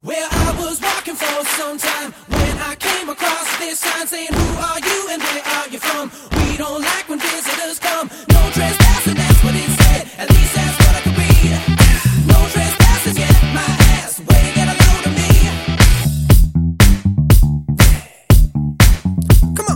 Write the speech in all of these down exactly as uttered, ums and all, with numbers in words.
Well, I was walking for some time when I came across this sign saying, who are you and where are you from? We don't like when visitors come. No trespassing, that's what it said. At least that's what I could read. No trespassing, get my ass. Way to get a load of me. Come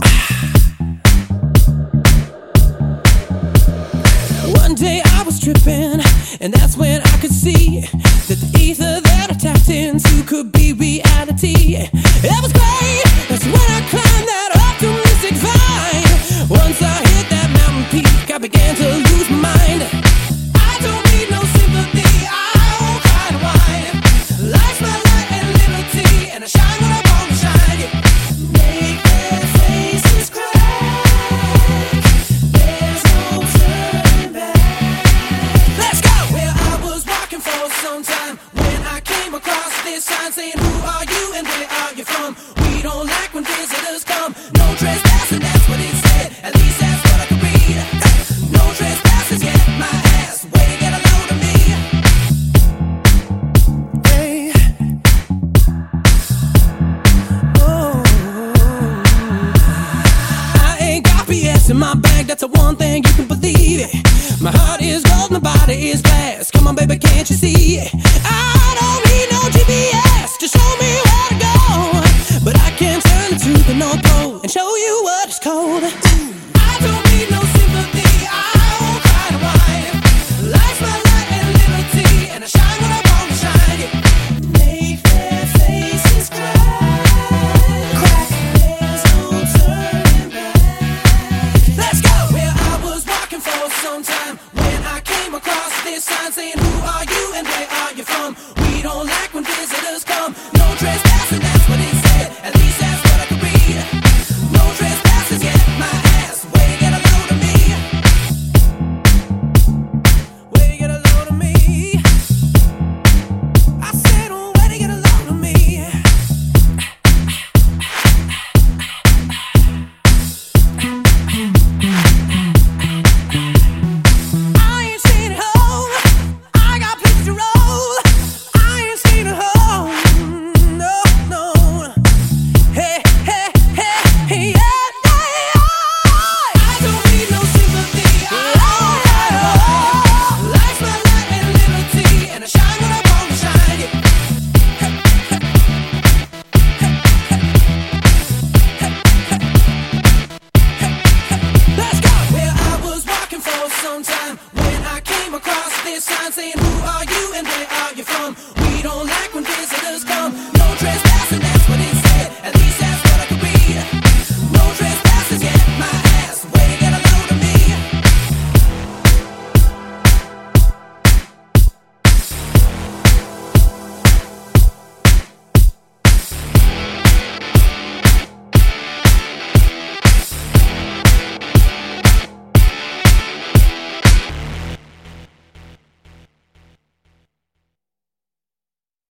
on. One day I was tripping, and that's when I could see that the ether that I tapped into could be reality. It was great, that's when I climbed that optimistic vine. Once I hit that mountain peak, I began to lose my mind. I don't need no sympathy, I won't cry and whine. Life's my light and liberty, and I shine when I want to shine. Make their faces crack, there's no turning back. Let's go! Well, I was walking for some time when I came across this sign saying, who are you and where are you from? We don't like when visitors come. No trespassing, that's what it said. At least that's what I could read. No trespassing, get my ass. Way to get a load of me. Hey. Oh. I ain't got B S in my bag, that's the one thing you can believe it. My heart is gold, my body is glass. Come on, baby, can't you see it?